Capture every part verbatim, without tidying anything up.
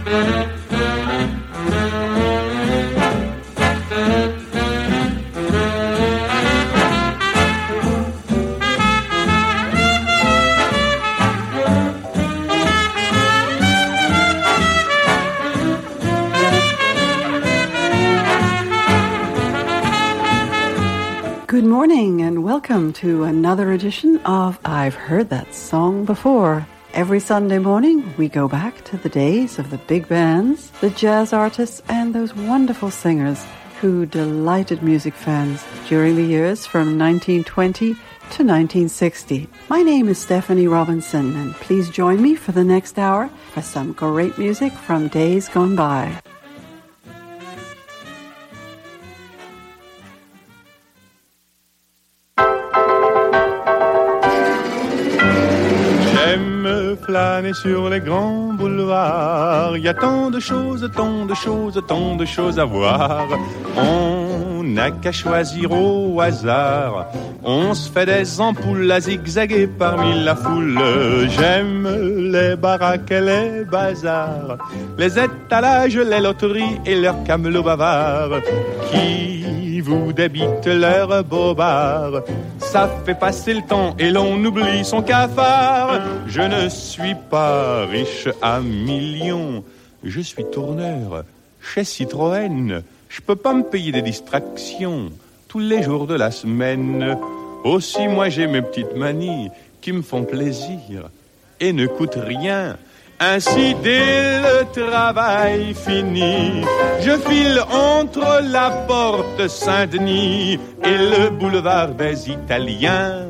Good morning and welcome to another edition of I've Heard That Song Before. Every Sunday morning we go back to the days of the big bands, the jazz artists and those wonderful singers who delighted music fans during the years from nineteen twenty to nineteen sixty. My name is Stephanie Robinson and please join me for the next hour for some great music from days gone by. Flâner sur les grands boulevards, il y a tant de choses, tant de choses, tant de choses à voir. On n'a qu'à choisir au hasard. On se fait des ampoules à zigzaguer parmi la foule. J'aime les baraques et les bazars, les étalages, les loteries et leurs camelots bavards qui vous débitent leurs bobards. Ça fait passer le temps et l'on oublie son cafard. Je ne suis pas riche à millions, je suis tourneur chez Citroën. Je peux pas me payer des distractions tous les jours de la semaine. Aussi moi j'ai mes petites manies qui me font plaisir et ne coûtent rien. Ainsi dès le travail fini, je file entre la porte Saint-Denis et le boulevard des Italiens.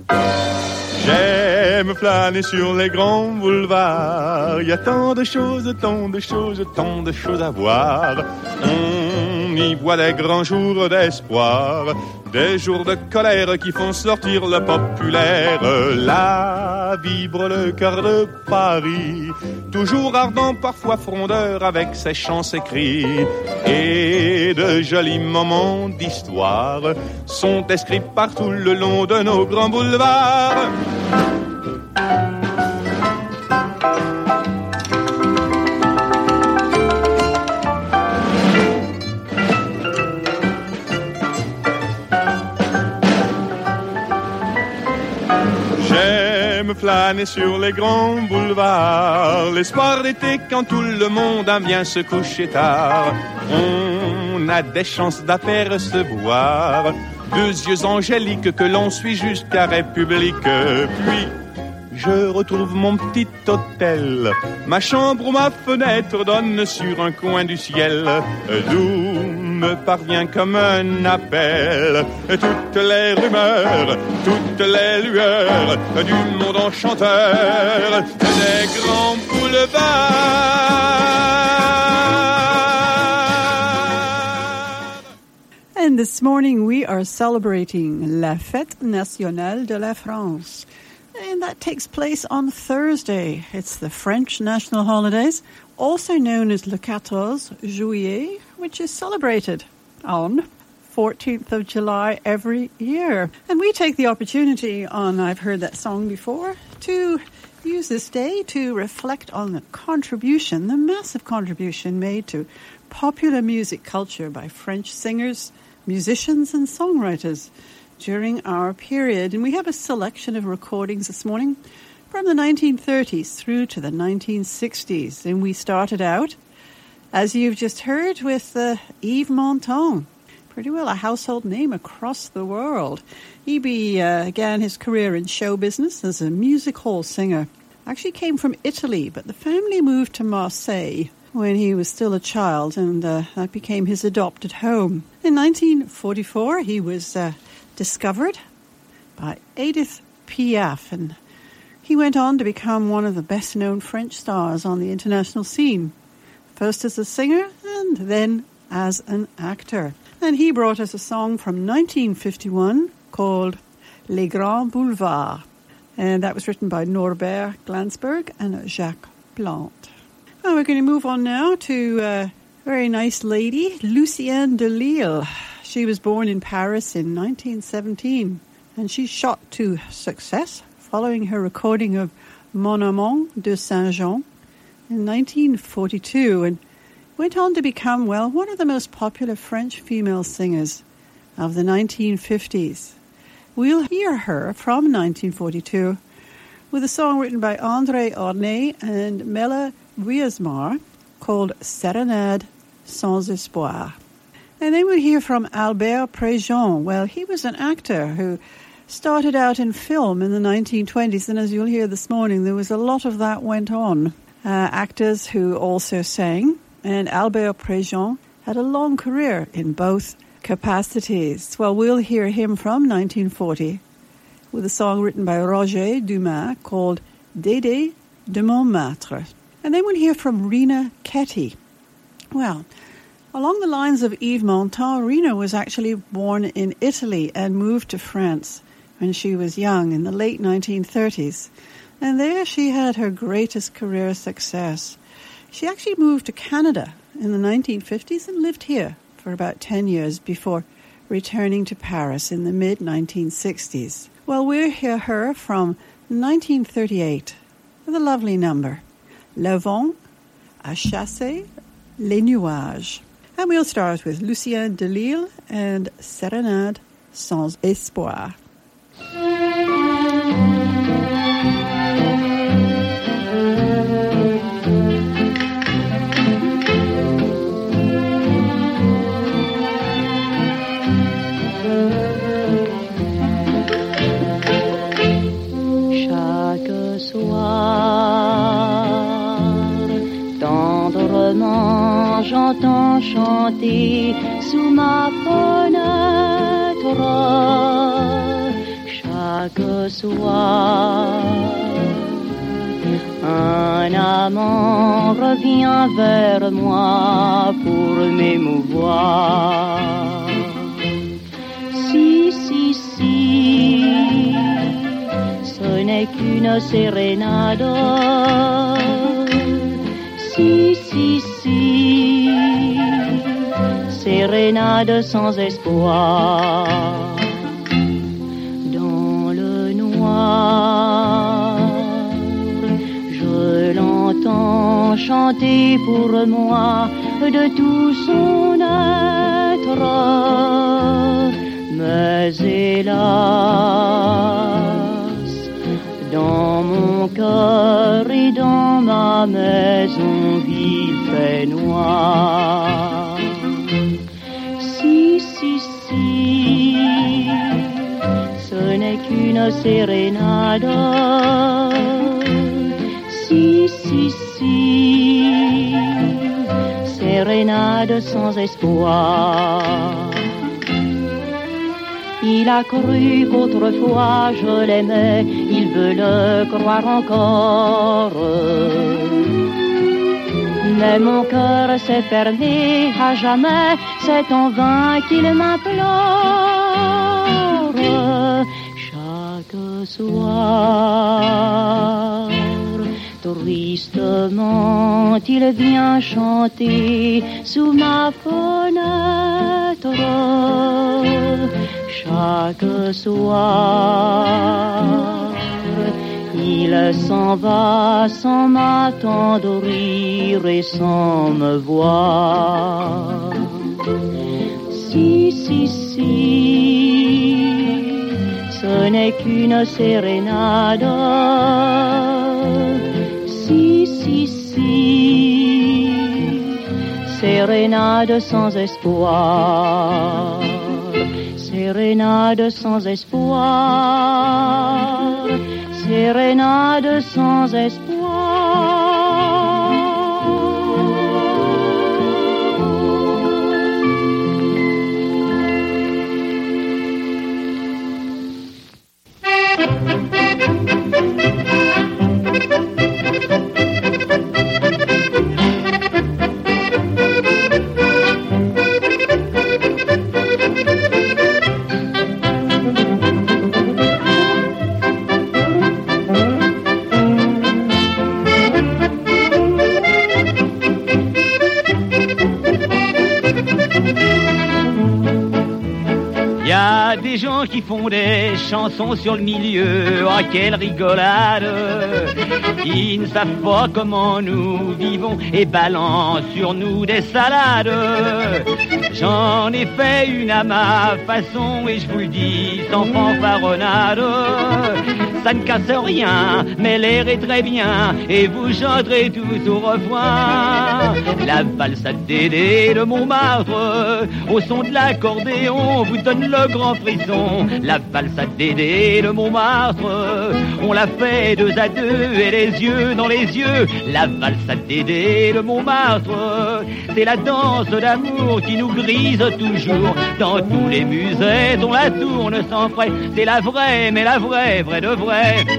J'aime flâner sur les grands boulevards, il y a tant de choses, tant de choses, tant de choses à voir. On y voit des grands jours d'espoir, des jours de colère qui font sortir le populaire. Là vibre le cœur de Paris, toujours ardent, parfois frondeur, avec ses chants, ses cris. Et de jolis moments d'histoire sont inscrits partout le long de nos grands boulevards. Flâner sur les grands boulevards, l'espoir d'été quand tout le monde aime bien se coucher tard. On a des chances d'apercevoir deux yeux angéliques que l'on suit jusqu'à République. Puis je retrouve mon petit hôtel, ma chambre ou ma fenêtre donne sur un coin du ciel, d'où me parvient comme un appel toutes les rumeurs, toutes les lueurs du monde enchanteur des grands boulevards. And this morning we are celebrating La Fête Nationale de la France. And that takes place on Thursday. It's the French national holidays, also known as Le quatorze juillet, which is celebrated on fourteenth of July every year. And we take the opportunity on I've Heard That Song Before to use this day to reflect on the contribution, the massive contribution made to popular music culture by French singers, musicians and songwriters during our period. And we have a selection of recordings this morning from the nineteen thirties through to the nineteen sixties. And we started out, as you've just heard, with uh, Yves Montand, pretty well a household name across the world. He began his career in show business as a music hall singer. Actually came from Italy, but the family moved to Marseille when he was still a child, and uh, that became his adopted home. In nineteen forty-four, he was uh, discovered by Edith Piaf, and he went on to become one of the best-known French stars on the international scene, first as a singer and then as an actor. And he brought us a song from nineteen fifty-one called Les Grands Boulevards, and that was written by Norbert Glansberg and Jacques Plante. Well, we're going to move on now to a very nice lady, Lucienne de Lille. She was born in Paris in nineteen seventeen, and she shot to success following her recording of Mon Amant de Saint-Jean in nineteen forty-two and went on to become, well, one of the most popular French female singers of the nineteen fifties. We'll hear her from nineteen forty-two with a song written by André Ornay and Mela Wiersma called Sérénade sans espoir. And then we'll hear from Albert Préjean. Well, he was an actor who started out in film in the nineteen twenties, and as you'll hear this morning, there was a lot of that went on. Uh, actors who also sang, and Albert Préjean had a long career in both capacities. Well, we'll hear him from nineteen forty with a song written by Roger Dumas called Dédé de Montmartre. And then we'll hear from Rina Ketty. Well, along the lines of Yves Montand, Rina was actually born in Italy and moved to France when she was young in the late nineteen thirties. And there she had her greatest career success. She actually moved to Canada in the nineteen fifties and lived here for about ten years before returning to Paris in the mid nineteen sixties. Well, we'll hear her from nineteen thirty-eight with a lovely number, Le Vent a chassé les nuages. And we'll start with Lucien Delille and Sérénade sans espoir. Chaque soir, tendrement j'entends chanter sous ma fenêtre. Chaque soir, un amant revient vers moi pour m'émouvoir. Si, si, si, ce n'est qu'une sérénade. Si, si, si, sérénade sans espoir. Dans le noir, je l'entends chanter pour moi de tout son être. Mais hélas, dans mon cœur et dans ma maison, il fait noir. Si, si, si, ce n'est qu'une sérénade. Si, si, si, sérénade sans espoir. Il a cru qu'autrefois je l'aimais, il veut le croire encore. Mais mon cœur s'est fermé à jamais, c'est en vain qu'il m'implore. Chaque soir, tristement, il vient chanter sous ma fenêtre. Chaque soir, il s'en va sans m'attendrir et sans me voir. Si, si, si, ce n'est qu'une sérénade. Si, si, si, sérénade sans espoir. Sérénade sans espoir, sérénade sans espoir. gens qui font des chansons sur le milieu, oh quelle rigolade. Ils ne savent pas comment nous vivons et balancent sur nous des salades. J'en ai fait une à ma façon et je vous le dis sans fanfaronnade. Ça ne casse rien, mais l'air est très bien et vous chanterez tous au refrain. La valse à Dédé de Montmartre, au son de l'accordéon, vous donne le grand frisson. La valse à Dédé de Montmartre, on l'a fait deux à deux et les yeux dans les yeux. La valse à Dédé de Montmartre, c'est la danse d'amour qui nous grise toujours. Dans tous les musées dont la tourne sans frais, c'est la vraie, mais la vraie, vraie de vraie.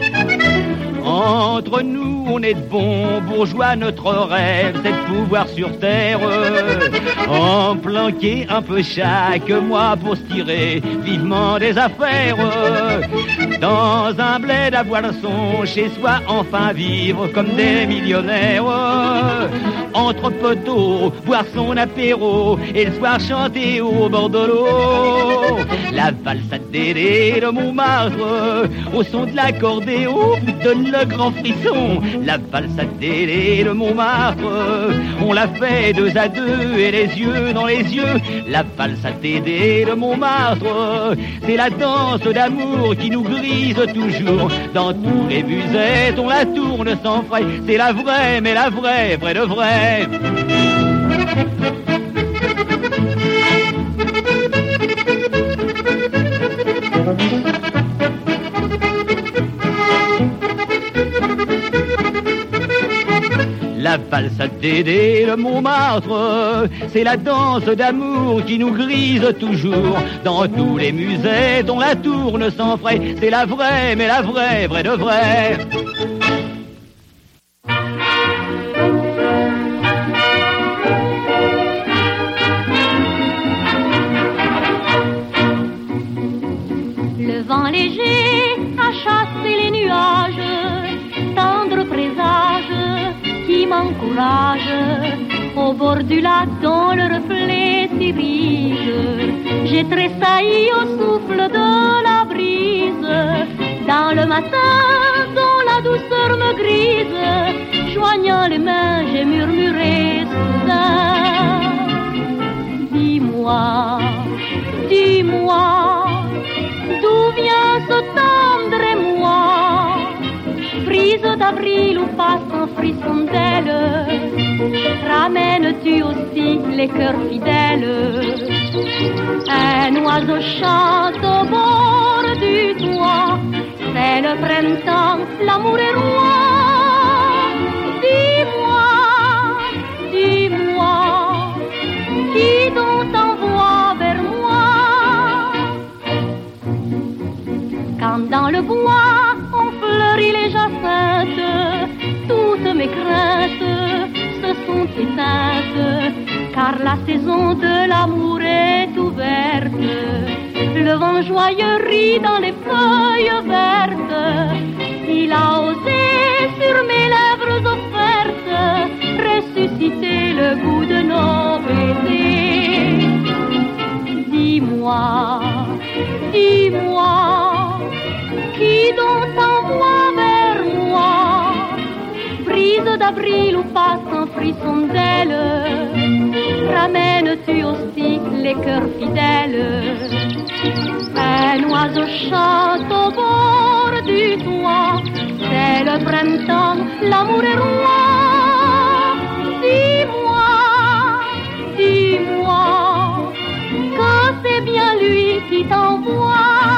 Entre nous, on est de bons bourgeois, notre rêve, c'est de pouvoir sur terre en planquer un peu chaque mois pour se tirer vivement des affaires. Dans un bled à Boisson, chez soi, enfin vivre comme des millionnaires. Entre poteaux, boire son apéro et le soir chanter au bord de l'eau. La valse à Dédé de Montmartre, au son de l'accordéon, vous donne le grand frisson. La valse à Dédé de Montmartre, on l'a fait deux à deux et les yeux dans les yeux. La valse à Dédé de Montmartre, c'est la danse d'amour qui nous grise toujours. Dans tous les musettes, on la tourne sans frais. C'est la vraie, mais la vraie, vraie de vraie. La valse à Dédé de Montmartre, c'est la danse d'amour qui nous grise toujours. Dans tous les musées dont la tourne sans frais, c'est la vraie, mais la vraie, vraie de vraie. Le vent léger a chassé les nuages, tendre présage qui m'encourage. Au bord du lac dont le reflet s'irrige, j'ai tressailli au souffle de la brise. Dans le matin dont la douceur me grise, joignant les mains j'ai murmuré soudain: dis-moi, dis-moi, d'où vient ce tendre émoi? Brise d'avril ou passe un frisson d'aile, ramènes-tu aussi les cœurs fidèles? Un oiseau chante au bord du toit, c'est le printemps, l'amour est roi. Dis-moi, dis-moi, qui donc t'envoie vers moi? Quand dans le bois on fleurit les jacinthes, toutes mes craintes se sont éteintes, car la saison de l'amour est ouverte. Le vent joyeux rit dans les feuilles vertes. Il a osé sur mes lèvres offertes ressusciter le goût de nos baisers. Dis-moi, dis-moi, qui donc t'envoie vers moi? Brise d'avril ou passe un frisson d'aile, ramènes-tu aussi les cœurs fidèles? Un oiseau chante au bord du toit, c'est le printemps, l'amour est roi. Dis-moi, dis-moi, que c'est bien lui qui t'envoie.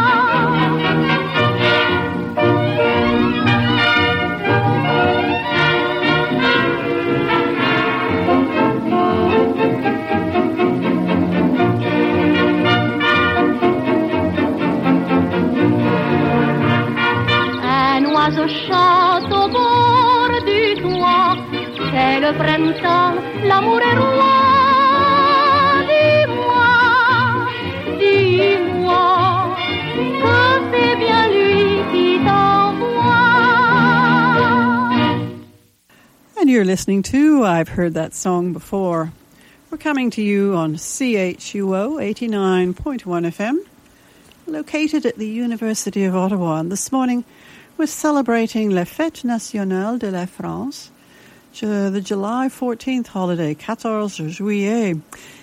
L'oiseau chante au bord du toit, c'est le printemps, l'amour est roi. Dis-moi, dis-moi, que c'est bien lui qui t'envoie. And you're listening to I've Heard That Song Before. We're coming to you on C H U O eighty-nine point one F M. located at the University of Ottawa. And this morning we're celebrating La Fête Nationale de la France, the July fourteenth holiday, quatorze juillet,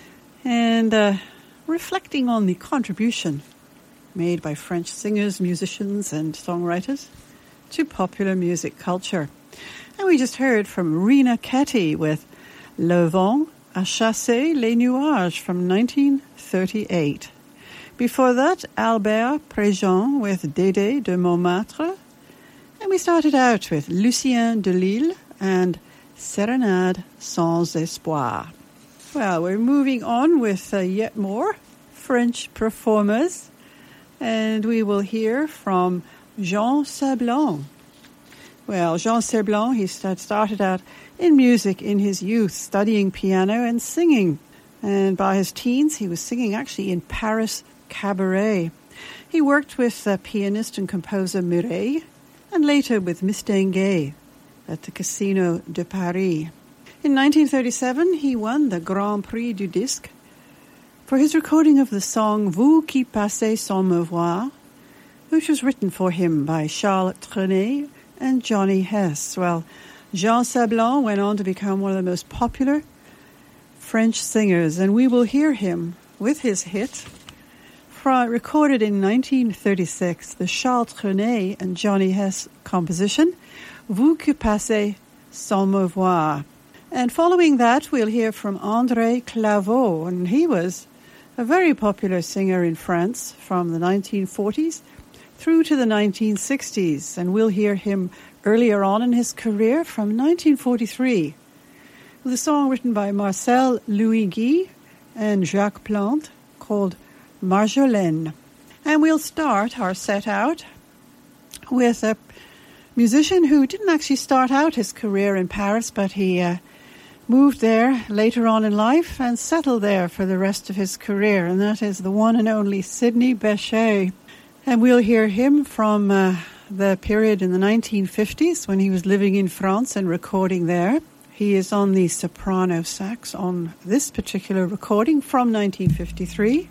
and uh, reflecting on the contribution made by French singers, musicians, and songwriters to popular music culture. And we just heard from Rena Ketty with Le Vent a chassé les nuages from nineteen thirty-eight. Before that, Albert Préjean with Dédé de Montmartre. And we started out with Lucien de Lille and Sérénade sans espoir. Well, we're moving on with uh, yet more French performers, and we will hear from Jean Sablon. Well, Jean Sablon, he started out in music in his youth, studying piano and singing. And by his teens, he was singing actually in Paris cabaret. He worked with uh, pianist and composer Mireille, and later with Mistinguett at the Casino de Paris. In nineteen thirty-seven, he won the Grand Prix du Disque for his recording of the song Vous qui passez sans me voir, which was written for him by Charles Trenet and Johnny Hess. Well, Jean Sablon went on to become one of the most popular French singers, and we will hear him with his hit from, recorded in nineteen thirty-six, the Charles Trenet and Johnny Hess composition, Vous qui passez sans me voir. And following that, we'll hear from André Claveau, and he was a very popular singer in France from the nineteen forties through to the nineteen sixties, and we'll hear him earlier on in his career from nineteen forty-three with a song written by Marcel Louis Guy and Jacques Plante called Marjolaine. And we'll start our set out with a musician who didn't actually start out his career in Paris, but he uh, moved there later on in life and settled there for the rest of his career, and that is the one and only Sidney Bechet. And we'll hear him from uh, the period in the nineteen fifties when he was living in France and recording there. He is on the soprano sax on this particular recording from nineteen fifty-three.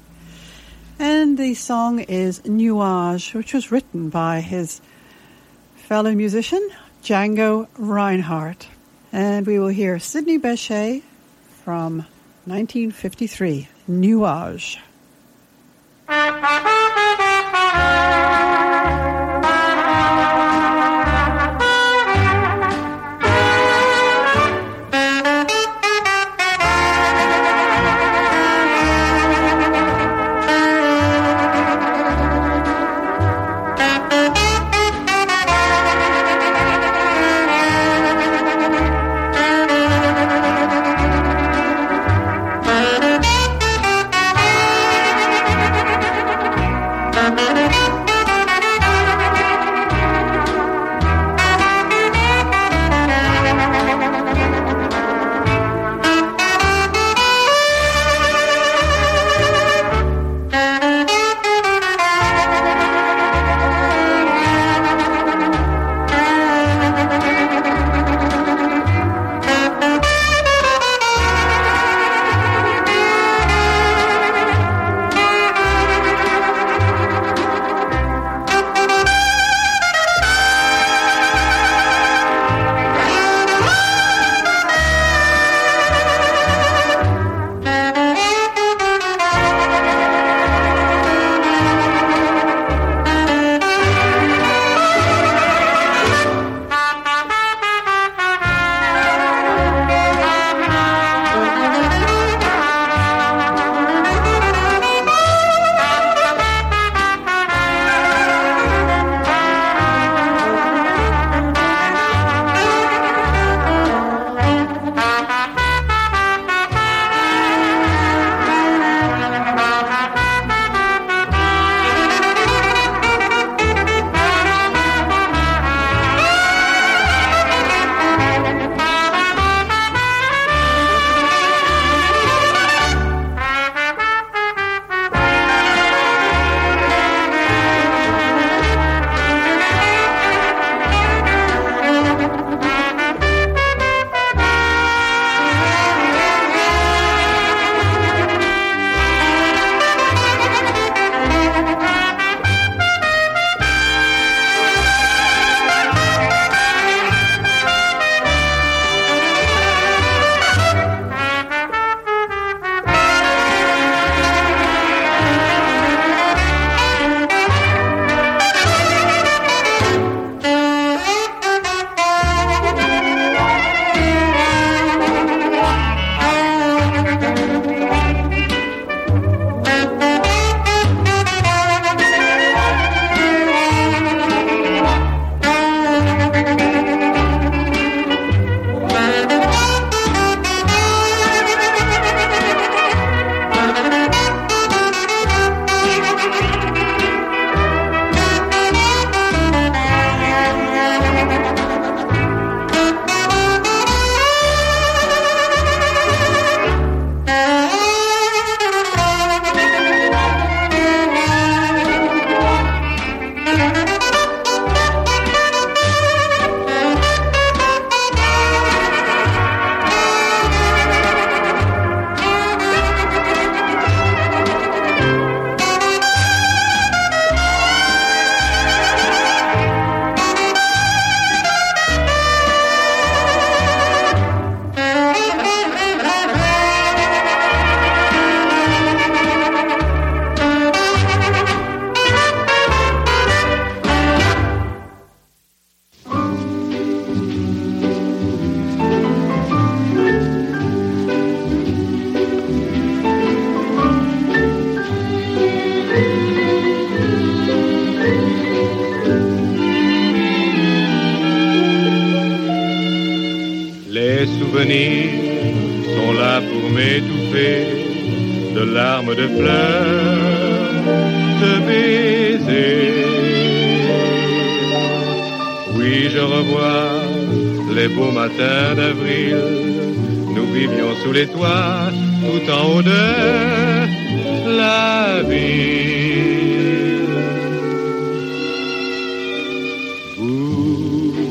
And the song is Nuage, which was written by his fellow musician, Django Reinhardt. And we will hear Sidney Bechet from nineteen fifty-three, Nuage. Nuage, souvenirs sont là pour m'étouffer de larmes, de pleurs, de baisers. Oui, je revois les beaux matins d'avril. Nous vivions sous les toits, tout en haut de la ville. Vous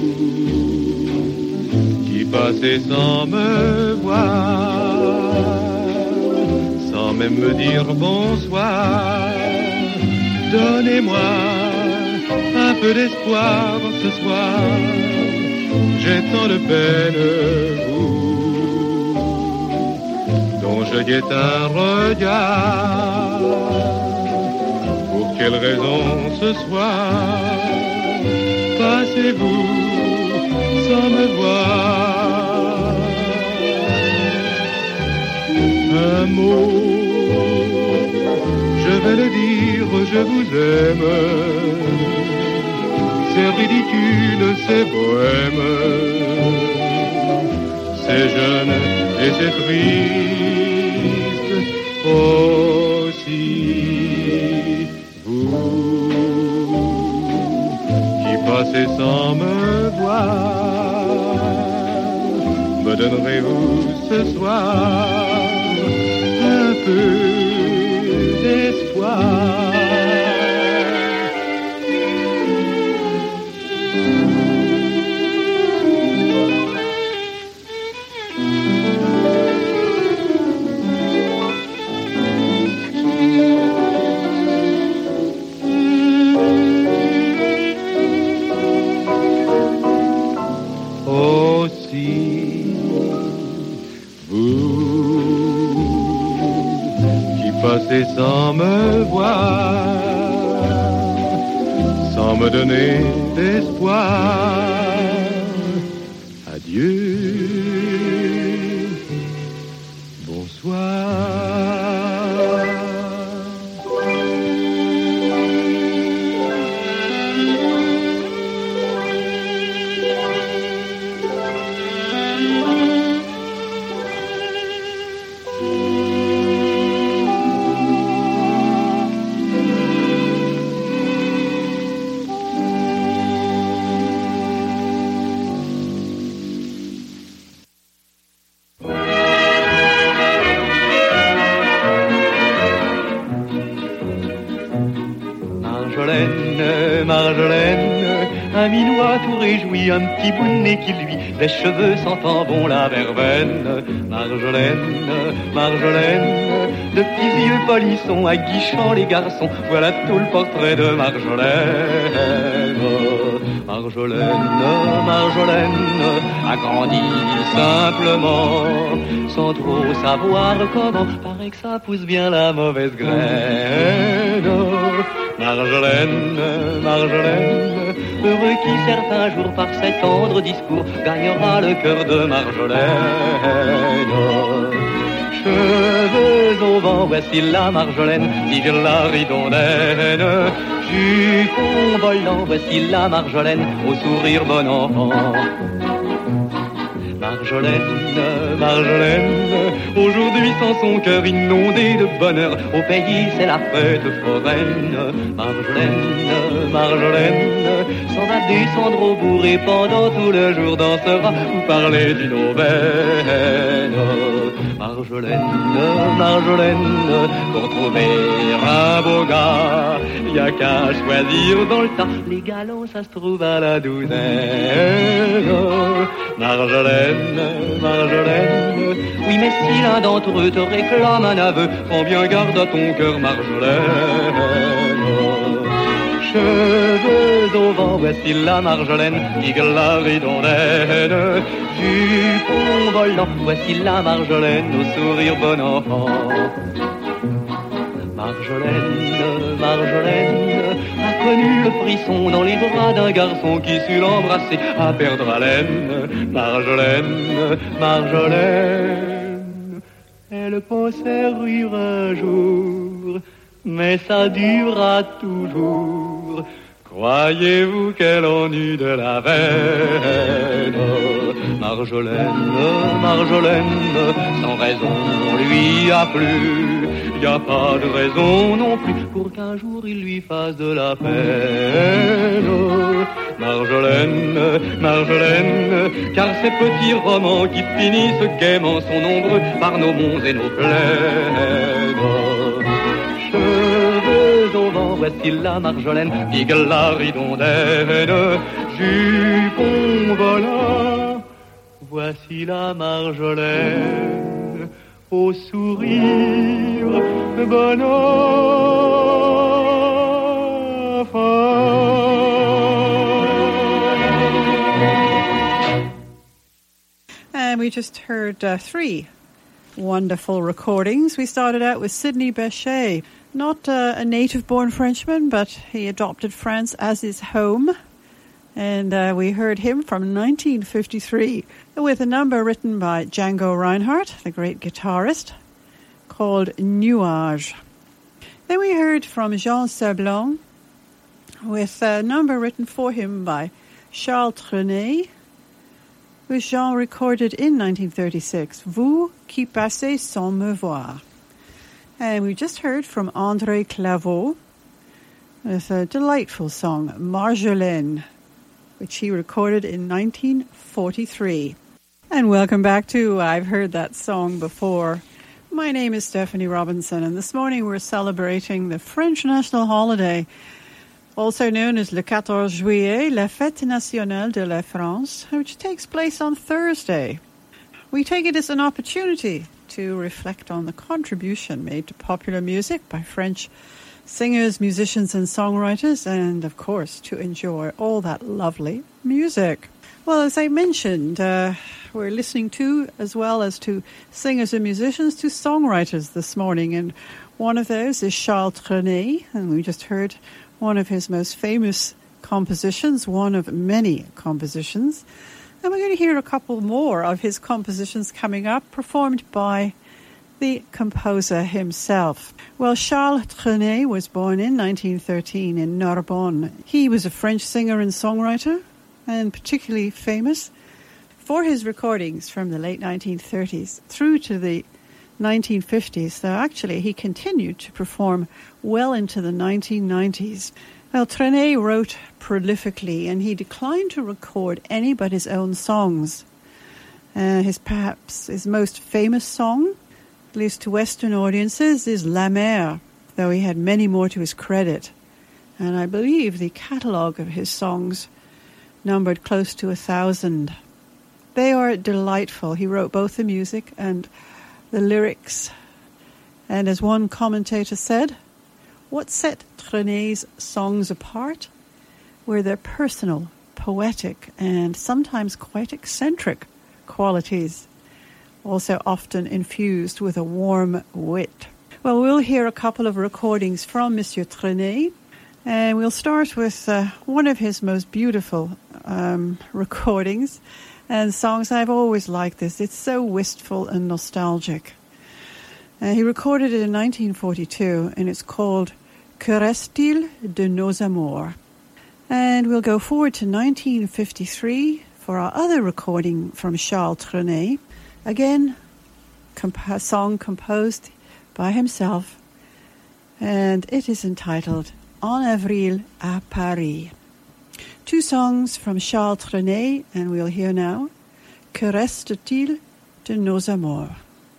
qui passez sans me voir, sans même me dire bonsoir, donnez-moi un peu d'espoir ce soir. J'ai tant de peine, vous, dont je guette un regard. Pour quelle raison ce soir passez-vous sans me voir? Un mot, je vais le dire, je vous aime. C'est ridicule, c'est bohème, c'est jeune et c'est triste aussi. Vous qui passez sans me voir, me donnerez-vous ce soir un peu d'espoir? Passez sans me voir, sans me donner d'espoir. Adieu, bonsoir. Un minois tout réjoui, un petit bout de nez qui lui, les cheveux sentant bon la verveine. Marjolaine, Marjolaine, de petits yeux polissons, aguichant les garçons, voilà tout le portrait de Marjolaine. Marjolaine, Marjolaine, a grandi simplement, sans trop savoir comment, paraît que ça pousse bien la mauvaise graine. Marjolaine, Marjolaine, heureux qui certains jours par ses tendres discours gagnera le cœur de Marjolaine. Cheveux au vent, voici la Marjolaine, vive la ridondaine. Jupon volant, voici la Marjolaine, au sourire bon enfant. Marjolaine, Marjolaine, aujourd'hui sans son cœur inondé de bonheur, au pays c'est la fête foraine. Marjolaine, Marjolaine, s'en va descendre au bourg et pendant tout le jour dansera ou parler d'une aubaine. Marjolaine, Marjolaine, pour trouver un beau gars, y a qu'à choisir dans le tas, les galons ça se trouve à la douzaine. Marjolaine, Marjolaine, oui mais si l'un d'entre eux te réclame un aveu, prends bien garde à ton cœur Marjolaine. Cheveux au vent, voici la Marjolaine, digue la ridondaine. Jupon volant, voici la Marjolaine, au sourire bon enfant. Marjolaine, Marjolaine, a connu le frisson dans les bras d'un garçon qui sut l'embrasser à perdre haleine. Marjolaine, Marjolaine, elle pensait rire un jour, mais ça durera toujours. Croyez-vous qu'elle ennuie de la veine? Marjolaine, Marjolaine, sans raison lui a plu. Y a pas de raison non plus pour qu'un jour il lui fasse de la peine. Marjolaine, Marjolaine, car ces petits romans qui finissent gaiement sont nombreux par nos monts et nos plaines. Cheveux au vent, voici la Marjolaine, pique la ridondaine, jupon volant, voici la Marjolaine, au sourire bon enfant. And we just heard uh, three wonderful recordings. We started out with Sidney Bechet, not uh, a native-born Frenchman, but he adopted France as his home. And uh, we heard him from nineteen fifty-three with a number written by Django Reinhardt, the great guitarist, called Nuage. Then we heard from Jean Sablon with a number written for him by Charles Trenet, which Jean recorded in nineteen thirty-six, Vous qui passez sans me voir. And we just heard from André Claveau with a delightful song, Marjolaine, which he recorded in nineteen forty-three. And welcome back to I've Heard That Song Before. My name is Stephanie Robinson, and this morning we're celebrating the French national holiday, also known as le quatorze juillet, la Fête nationale de la France, which takes place on Thursday. We take it as an opportunity to reflect on the contribution made to popular music by French singers, musicians, and songwriters, and, of course, to enjoy all that lovely music. Well, as I mentioned, uh, we're listening to, as well as to singers and musicians, to songwriters this morning, and one of those is Charles Trenet, and we just heard one of his most famous compositions, one of many compositions. And we're going to hear a couple more of his compositions coming up, performed by the composer himself. Well, Charles Trenet was born in nineteen thirteen in Narbonne. He was a French singer and songwriter, and particularly famous for his recordings from the late nineteen thirties through to the nineteen fifties, though actually he continued to perform well into the nineteen nineties. Well, Trenet wrote prolifically, and he declined to record any but his own songs. Uh, his perhaps his most famous song, at least to Western audiences, is La Mer, though he had many more to his credit. And I believe the catalogue of his songs numbered close to a thousand. They are delightful. He wrote both the music and the lyrics. And as one commentator said, what set Trenet's songs apart were their personal, poetic, and sometimes quite eccentric qualities, also often infused with a warm wit. Well, we'll hear a couple of recordings from Monsieur Trenet, and we'll start with uh, one of his most beautiful um, recordings and songs. I've always liked this. It's so wistful and nostalgic. Uh, he recorded it in nineteen forty-two, and it's called Que reste-t-il de nos amours? And we'll go forward to nineteen fifty-three for our other recording from Charles Trenet. Again, comp- a song composed by himself, and it is entitled En Avril à Paris. Two songs from Charles Trenet, and we'll hear now Que reste-t-il de nos amours?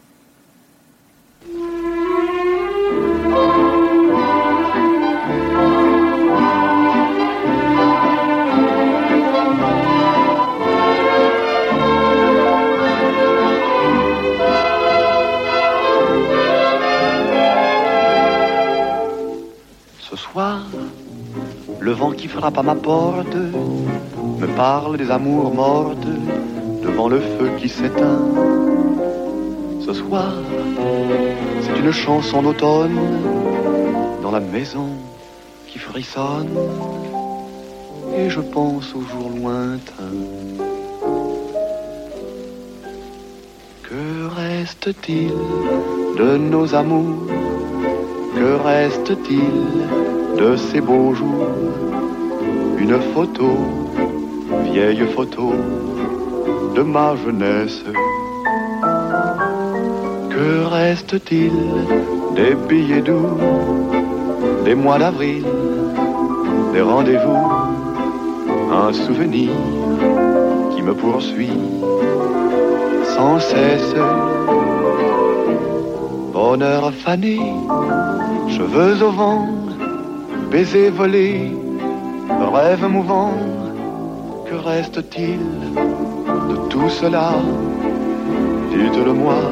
Ce soir, le vent qui frappe à ma porte me parle des amours mortes devant le feu qui s'éteint. Ce soir, c'est une chanson d'automne dans la maison qui frissonne et je pense aux jours lointains. Que reste-t-il de nos amours? Que reste-t-il de ces beaux jours une photo, vieille photo de ma jeunesse. Que reste-t-il des billets doux, des mois d'avril, des rendez-vous, un souvenir qui me poursuit sans cesse. Bonheur fané, cheveux au vent, baisers volés, rêves mouvants. Que reste-t-il de tout cela? Dites-le-moi.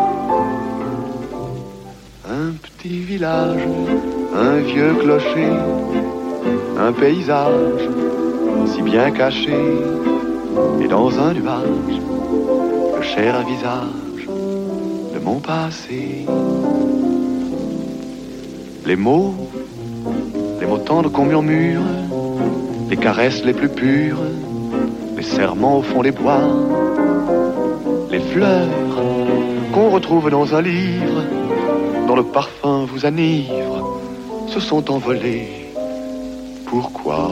Un petit village, un vieux clocher, un paysage si bien caché, et dans un nuage, le cher visage de mon passé. Les mots, les mots tendres qu'on murmure, les caresses les plus pures, les serments au fond des bois, les fleurs qu'on retrouve dans un livre, dont le parfum vous enivre, se sont envolés. Pourquoi?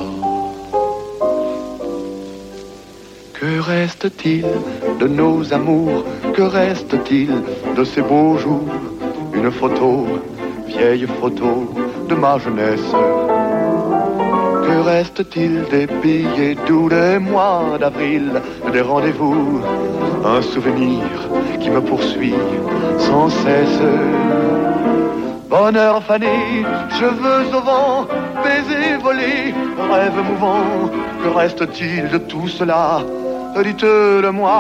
Que reste-t-il de nos amours? Que reste-t-il de ces beaux jours? Une photo, vieille photo de ma jeunesse. Que reste-t-il des billets doux, des mois d'avril, des rendez-vous? Un souvenir qui me poursuit sans cesse. Bonheur fané, cheveux au vent, baisers volés, rêves mouvants. Que reste-t-il de tout cela? Dites-le-moi.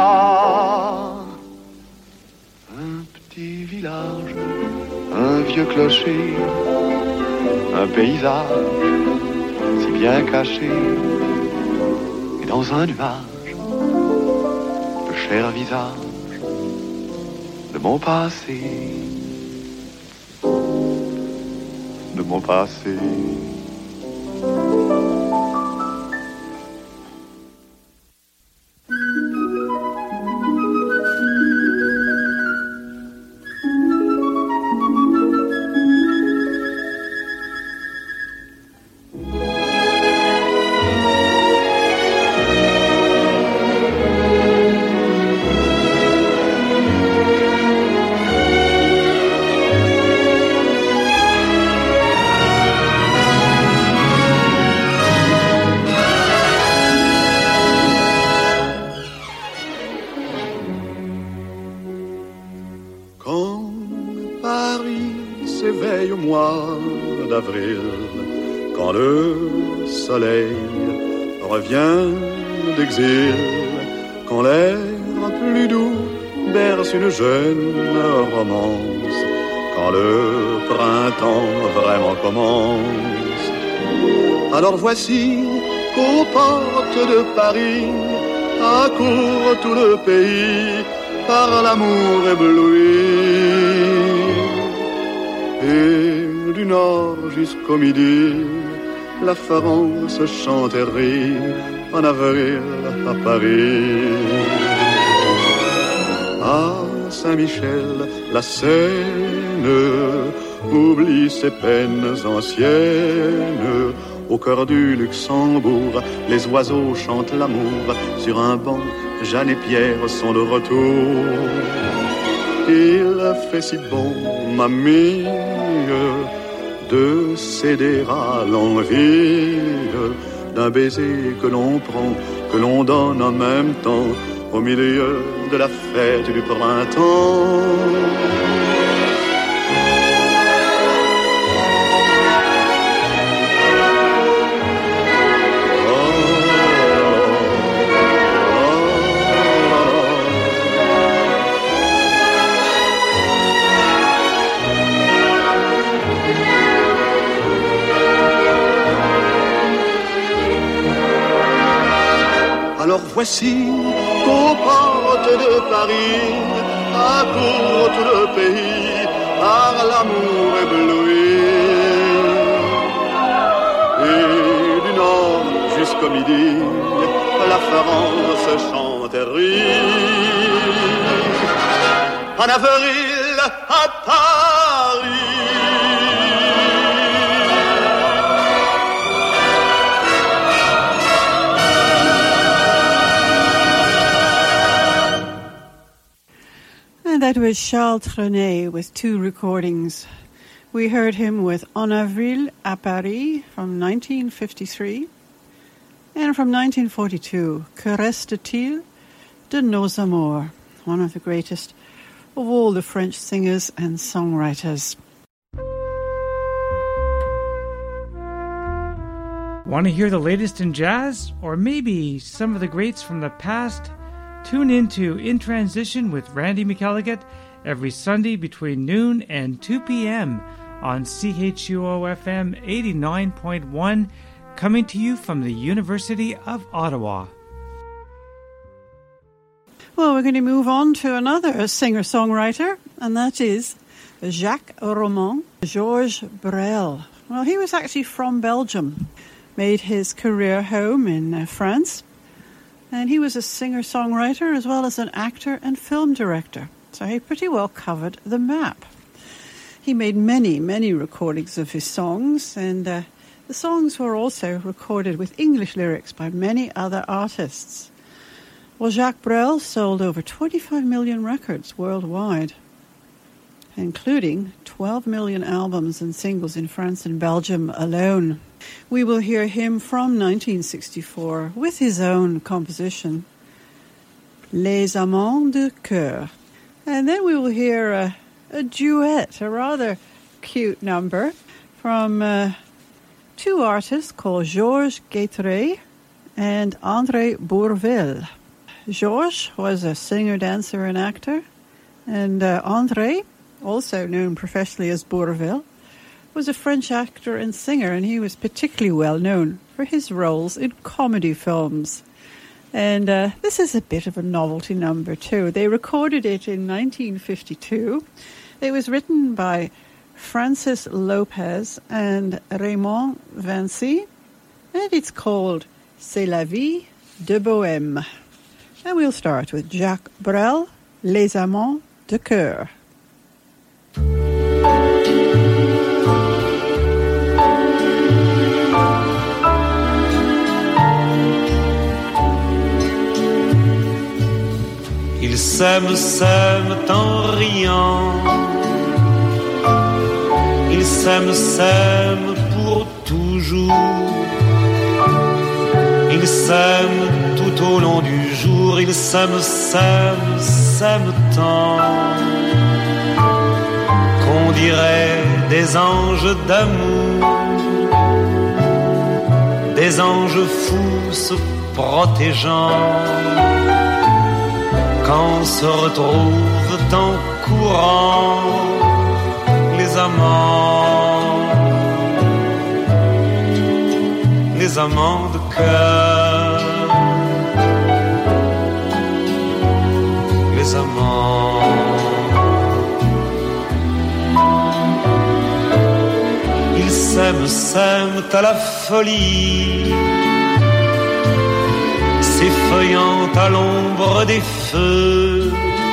Un petit village, un vieux clocher, un paysage si bien caché, et dans un nuage, le cher visage de mon passé, de mon passé. Quand le soleil revient d'exil, quand l'air plus doux berce une jeune romance, quand le printemps vraiment commence, alors voici qu'aux portes de Paris accourt tout le pays par l'amour ébloui. Et du nord jusqu'au midi, la France chante et rit en avril à Paris. À Saint-Michel, la Seine oublie ses peines anciennes. Au cœur du Luxembourg, les oiseaux chantent l'amour. Sur un banc, Jeanne et Pierre sont de retour. Il fait si bon, mamie, de céder à l'envie d'un baiser que l'on prend, que l'on donne en même temps au milieu de la fête du printemps. Alors voici qu'aux portes de Paris accourt tout le pays par l'amour ébloui. Et du nord jusqu'au midi, la France chante et rit. En avril à Paris. that was Charles Trenet with two recordings. We heard him with En Avril à Paris from nineteen fifty-three, and from nineteen forty-two, Que reste-t-il de nos amours, one of the greatest of all the French singers and songwriters. Want to hear the latest in jazz, or maybe some of the greats from the past? Tune into In Transition with Randy McElligott every Sunday between noon and two p.m. on C H U O F M eighty-nine point one, coming to you from the University of Ottawa. Well, we're going to move on to another singer-songwriter, and that is Jacques Roman, Georges Brel. Well, he was actually from Belgium, made his career home in uh, France, and he was a singer-songwriter as well as an actor and film director, so he pretty well covered the map. He made many, many recordings of his songs, and uh, the songs were also recorded with English lyrics by many other artists. Well, Jacques Brel sold over twenty-five million records worldwide, including twelve million albums and singles in France and Belgium alone. We will hear him from nineteen sixty-four with his own composition, Les Amants de Coeur. And then we will hear a, a duet, a rather cute number from uh, two artists called Georges Guétret and André Bourvil. Georges was a singer, dancer, and actor, and uh, André, also known professionally as Bourvil, was a French actor and singer, and he was particularly well known for his roles in comedy films. And uh, this is a bit of a novelty number too. They recorded it in nineteen fifty-two. It was written by Francis Lopez and Raymond Vinci, and it's called C'est la vie de Bohème. And we'll start with Jacques Brel, Les Amants de Coeur. Ils s'aiment, s'aiment en riant. Ils s'aiment, s'aiment pour toujours. Ils s'aiment tout au long du jour. Ils s'aiment, s'aiment, s'aiment tant qu'on dirait des anges d'amour, des anges fous se protégeant. Quand se retrouvent en courant les amants, les amants de cœur, les amants. Ils s'aiment, s'aiment à la folie, s'effeuillant à l'ombre des feux,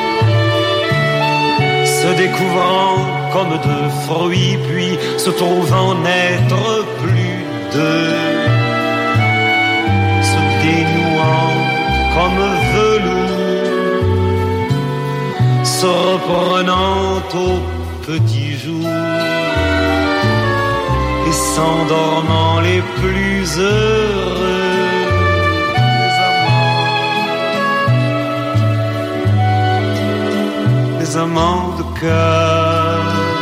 se découvrant comme deux fruits, puis se trouvant n'être plus deux, se dénouant comme velours, se reprenant au petit jour et s'endormant les plus heureux. Les amants de cœur,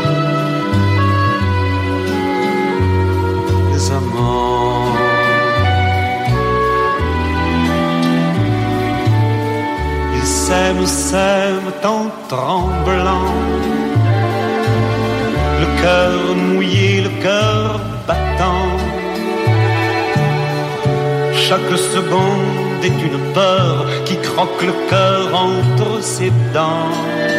les amants. Ils s'aiment, s'aiment en tremblant, le cœur mouillé, le cœur battant. Chaque seconde est une peur qui croque le cœur entre ses dents.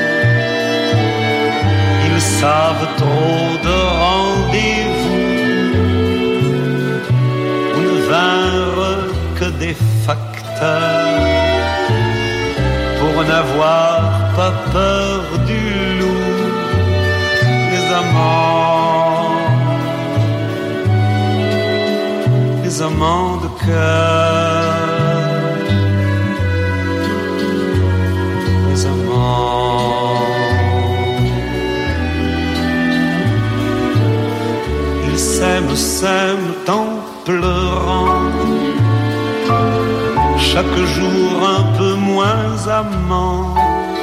Ils savent trop de rendez-vous où ne vinrent que des facteurs pour n'avoir pas peur du loup. Les amants, les amants de cœur, les amants. s'aiment, s'aiment en pleurant. Chaque jour un peu moins amants.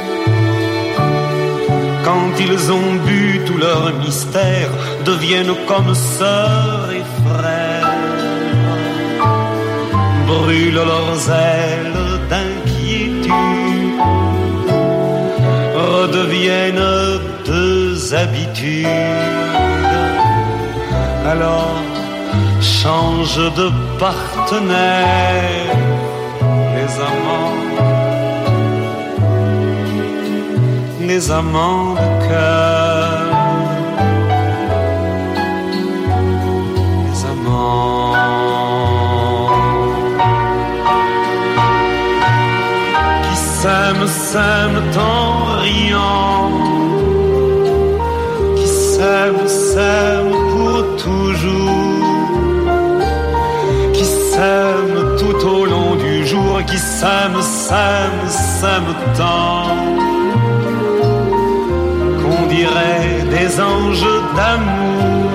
Quand ils ont bu, tout leur mystère deviennent comme sœurs et frères. Brûlent leurs ailes d'inquiétude, redeviennent deux habitudes. Alors change de partenaire, les amants, les amants de cœur, les amants qui s'aiment, s'aiment en riant, qui s'aiment, s'aiment pour toujours, qui s'aiment tout au long du jour, qui s'aiment, s'aiment, s'aiment tant qu'on dirait des anges d'amour,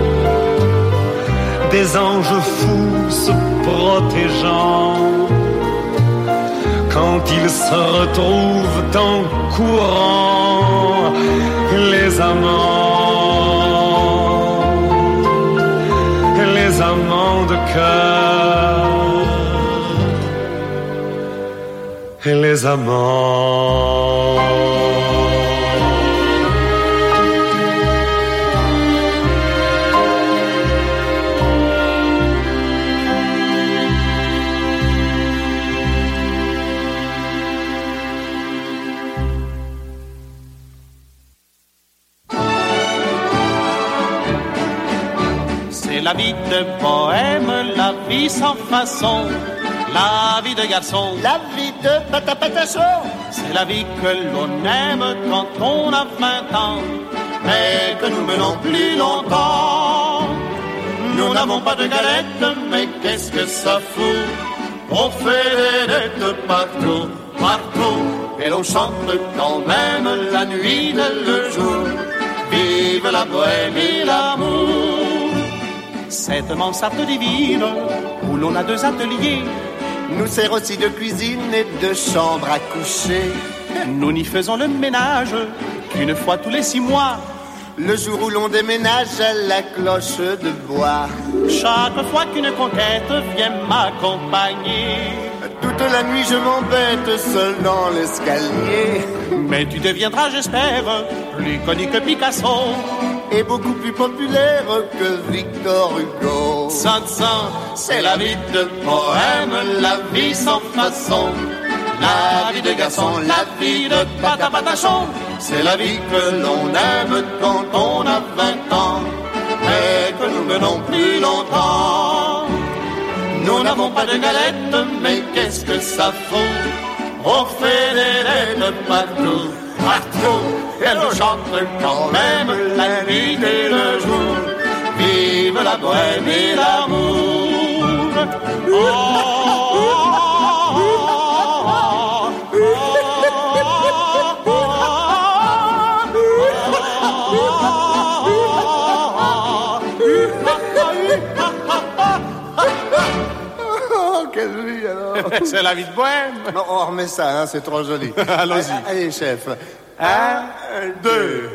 des anges fous se protégeant. Quand ils se retrouvent en courant, les amants, les amants de cœur, et les amants. La vie de poème, la vie sans façon, la vie de garçon, la vie de patapatacho. C'est la vie que l'on aime quand on a vingt ans, mais que nous menons plus longtemps. Nous n'avons pas de galette, mais qu'est-ce que ça fout? On fait des dettes partout, partout, et l'on chante quand même la nuit et le jour. Vive la bohème et l'amour. Cette mansarde divine où l'on a deux ateliers nous sert aussi de cuisine et de chambre à coucher. Nous n'y faisons le ménage qu'une fois tous les six mois, le jour où l'on déménage à la cloche de bois. Chaque fois qu'une conquête vient m'accompagner, toute la nuit je m'embête seul dans l'escalier. Mais tu deviendras, j'espère, plus connu que Picasso et beaucoup plus populaire que Victor Hugo. Sans sang, c'est la vie de poème, la vie sans façon, la vie de garçon, la vie de patapatachon. C'est la vie que l'on aime quand on a vingt ans, mais que nous menons plus longtemps. Nous n'avons pas de galette, mais qu'est-ce que ça fout? On fait des lettres partout, partout, et l'on chante quand même la nuit et le jour. Vive la bohème et l'amour. Oh, oh, oh, c'est la vie de bohème. Non, on remet ça, hein, c'est trop joli. Allons-y. Allez, chef. Un, deux.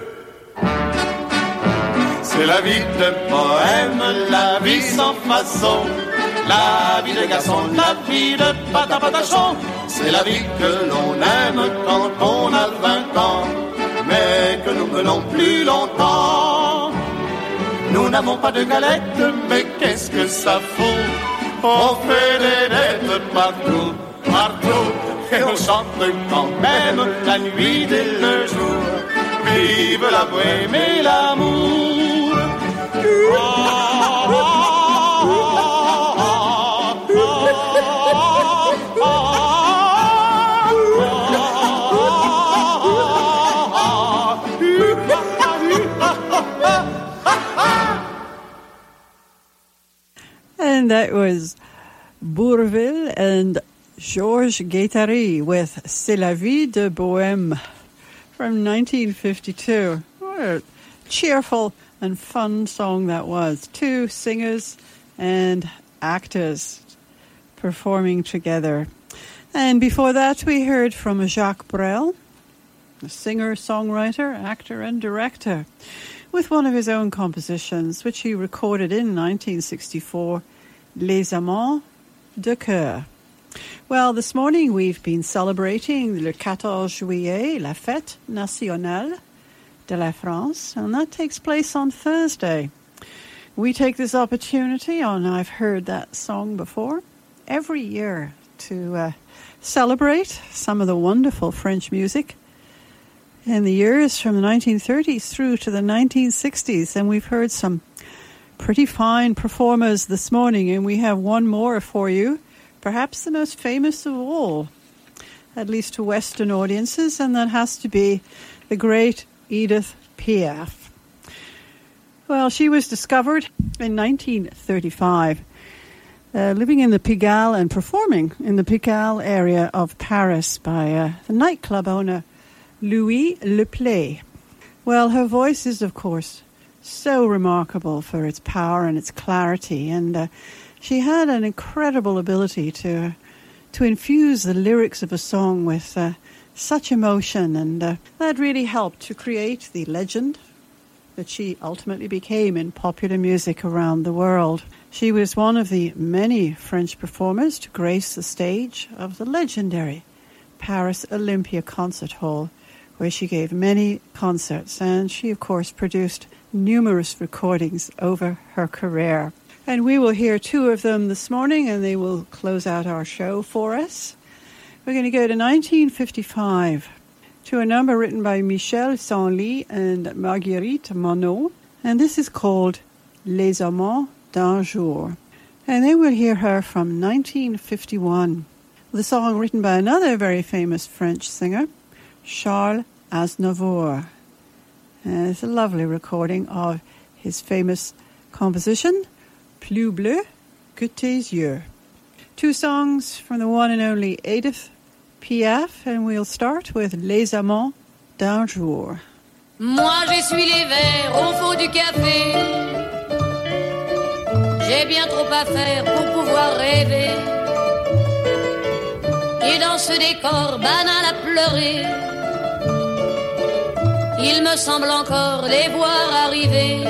C'est la vie de poème, la vie sans façon, la vie de garçon, la vie de patapatachon. C'est la vie que l'on aime quand on a vingt ans, mais que nous menons plus longtemps. Nous n'avons pas de galette, mais qu'est-ce que ça fout? On fait des dettes partout, partout, et on chante quand même la nuit et le jour. Vive la bohème et l'amour. Oh, oh, oh, oh, And that was Bourvil and Georges Guattari with C'est la vie de Bohème from nineteen fifty-two. What a cheerful and fun song that was. Two singers and actors performing together. And before that, we heard from Jacques Brel, a singer, songwriter, actor, and director, with one of his own compositions, which he recorded in nineteen sixty-four, Les Amants de Cœur. Well, this morning we've been celebrating le quatorze juillet, la fête nationale de la France, and that takes place on Thursday. We take this opportunity, and I've heard that song before, every year to uh, celebrate some of the wonderful French music in the years from the nineteen thirties through to the nineteen sixties. And we've heard some pretty fine performers this morning, and we have one more for you, perhaps the most famous of all, at least to Western audiences, and that has to be the great Edith Piaf. Well, she was discovered in nineteen thirty-five, uh, living in the Pigalle and performing in the Pigalle area of Paris by uh, the nightclub owner Louis Leplay. Well, her voice is, of course, so remarkable for its power and its clarity, and uh, she had an incredible ability to to infuse the lyrics of a song with uh, such emotion, and uh, that really helped to create the legend that she ultimately became in popular music around the world. She was one of the many French performers to grace the stage of the legendary Paris Olympia Concert Hall, where she gave many concerts, and she, of course, produced numerous recordings over her career. And we will hear two of them this morning, and they will close out our show for us. We're going to go to nineteen fifty-five, to a number written by Michel Senlis and Marguerite Monod, and this is called Les Amants d'un jour. And then we'll hear her from nineteen fifty-one, the song written by another very famous French singer, Charles Aznavour. And it's a lovely recording of his famous composition, Plus bleu que tes yeux. Two songs from the one and only Edith Piaf, and we'll start with Les Amants d'un jour. Moi j'essuie les verres au fond du café. J'ai bien trop à faire pour pouvoir rêver. Et dans ce décor banal à pleurer, il me semble encore les voir arriver.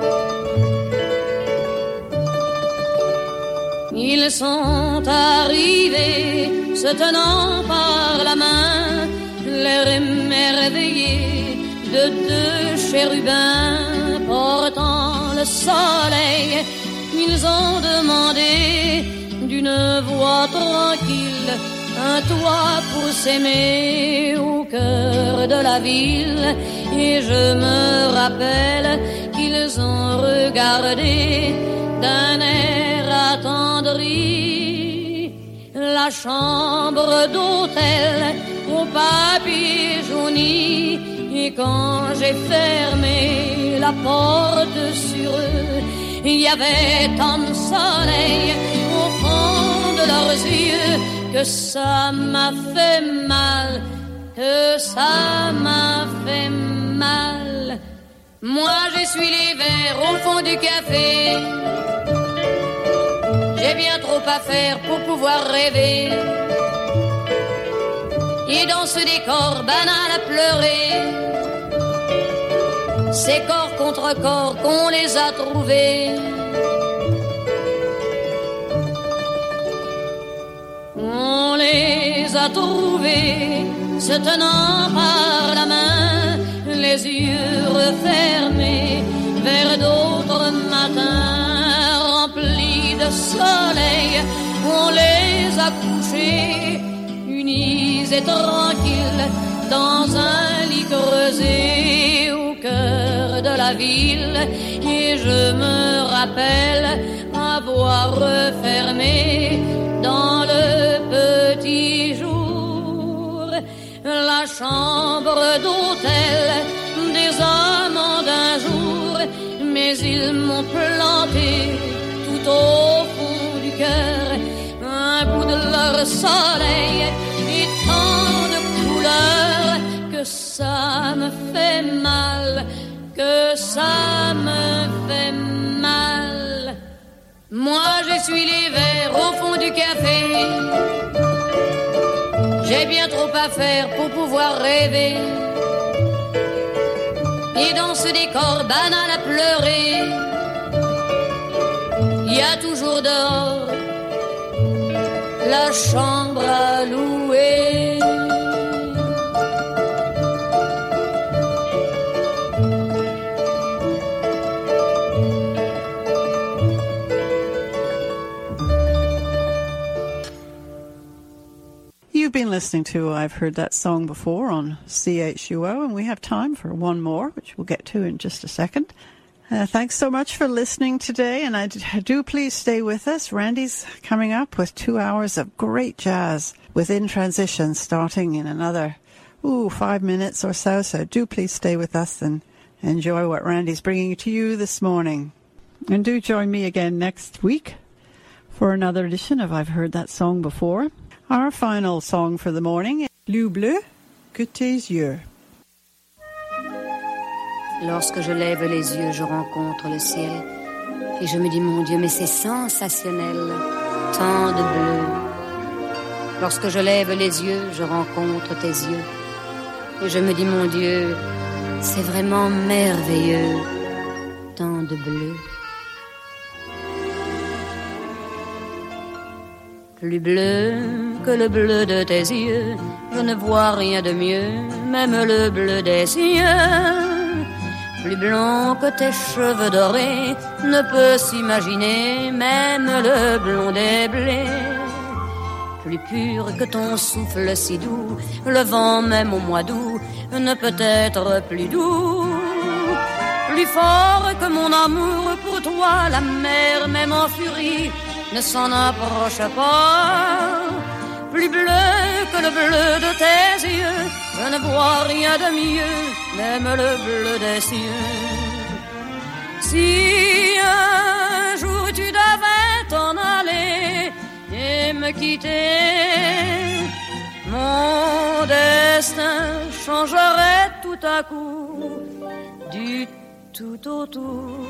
Ils sont arrivés, se tenant par la main, l'air émerveillé de deux chérubins portant le soleil. Ils ont demandé d'une voix tranquille un toit pour s'aimer au cœur de la ville. Et je me rappelle qu'ils ont regardé d'un air attendri la chambre d'hôtel au papier jauni. Et quand j'ai fermé la porte sur eux, il y avait tant de soleil au fond de leurs yeux que ça m'a fait mal, que ça m'a fait mal. Moi j'essuie les verres au fond du café. J'ai bien trop à faire pour pouvoir rêver. Et dans ce décor banal à pleurer, c'est corps contre corps qu'on les a trouvés. On les a trouvés se tenant par la main, les yeux refermés vers d'autres matins remplis de soleil. On les a couchés unis et tranquilles dans un lit creusé au cœur de la ville. Et je me rappelle avoir refermé dans le petit jour la chambre d'hôtel des amants d'un jour. Mais ils m'ont planté tout au fond du cœur un bout de leur soleil et tant de couleurs que ça me fait mal, que ça me Moi j'essuie les verres au fond du café. J'ai bien trop à faire pour pouvoir rêver. Et dans ce décor banal à pleurer, il y a toujours dehors la chambre à louer. You've been listening to I've Heard That Song Before on C H U O, and we have time for one more, which we'll get to in just a second. Uh, thanks so much for listening today, and I do please stay with us. Randy's coming up with two hours of great jazz within transition starting in another, ooh, five minutes or so, so do please stay with us and enjoy what Randy's bringing to you this morning. And do join me again next week for another edition of I've Heard That Song Before. Our final song for the morning is Plus bleu que tes yeux. Lorsque je lève les yeux, je rencontre le ciel. Et je me dis, mon Dieu, mais c'est sensationnel, tant de bleu. Lorsque je lève les yeux, je rencontre tes yeux. Et je me dis, mon Dieu, c'est vraiment merveilleux, tant de bleu. Plus bleu que le bleu de tes yeux, je ne vois rien de mieux, même le bleu des cieux. Plus blond que tes cheveux dorés, ne peut s'imaginer, même le blond des blés. Plus pur que ton souffle si doux, le vent même au mois d'août ne peut être plus doux. Plus fort que mon amour pour toi, la mer même en furie ne s'en approche pas. Plus bleu que le bleu de tes yeux, je ne vois rien de mieux, même le bleu des cieux. Si un jour tu devais t'en aller et me quitter, mon destin changerait tout à coup du tout au tout.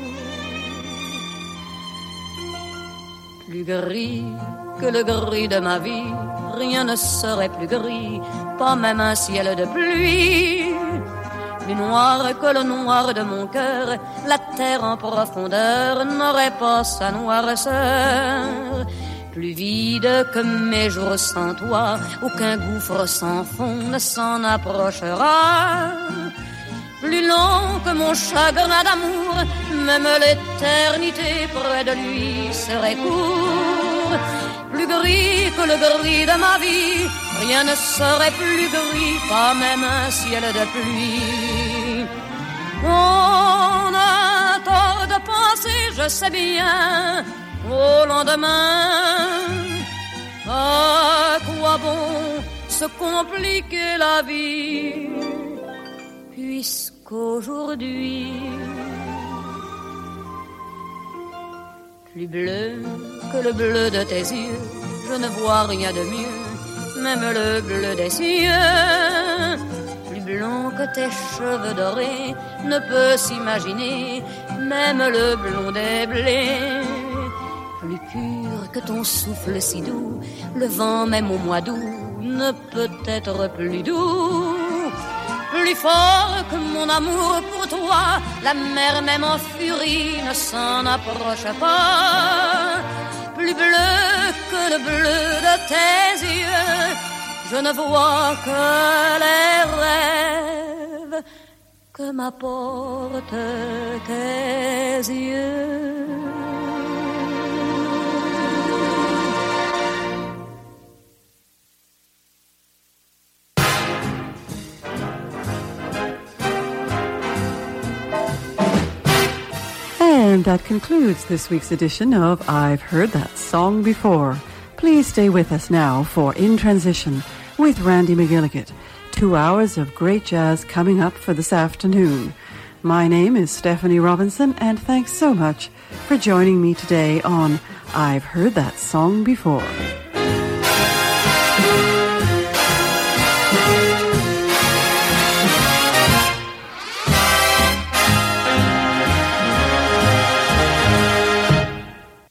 Plus gris que le gris de ma vie, rien ne serait plus gris, pas même un ciel de pluie. Plus noir que le noir de mon cœur, la terre en profondeur n'aurait pas sa noirceur. Plus vide que mes jours sans toi, aucun gouffre sans fond ne s'en approchera. Plus long que mon chagrin d'amour, même l'éternité près de lui serait court. Plus gris que le gris de ma vie, rien ne serait plus gris, pas même un ciel de pluie. On a tort de penser, je sais bien, au lendemain. À quoi bon se compliquer la vie, puisqu'aujourd'hui, plus bleu que le bleu de tes yeux, je ne vois rien de mieux, même le bleu des cieux. Plus blond que tes cheveux dorés, ne peut s'imaginer, même le blond des blés. Plus pur que ton souffle si doux, le vent même au mois d'août ne peut être plus doux. Plus fort que mon amour pour toi, la mer même en furie ne s'en approche pas. Plus bleu que le bleu de tes yeux, je ne vois que les rêves que m'apportent tes yeux. And that concludes this week's edition of I've Heard That Song Before. Please stay with us now for In Transition with Randy McGilligan. Two hours of great jazz coming up for this afternoon. My name is Stephanie Robinson, and thanks so much for joining me today on I've Heard That Song Before.